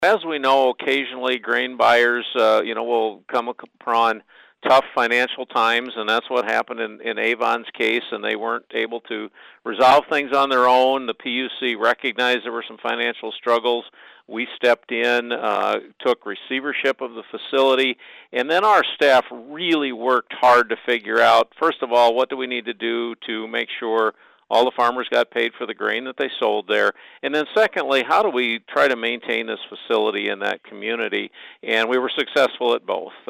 As we know, occasionally grain buyers, will come upon tough financial times, and that's what happened in Avon's case, and they weren't able to resolve things on their own. The PUC recognized there were some financial struggles. We stepped in, took receivership of the facility, and then our staff really worked hard to figure out, first of all, what do we need to do to make sure all the farmers got paid for the grain that they sold there. And then secondly, how do we try to maintain this facility in that community? And we were successful at both.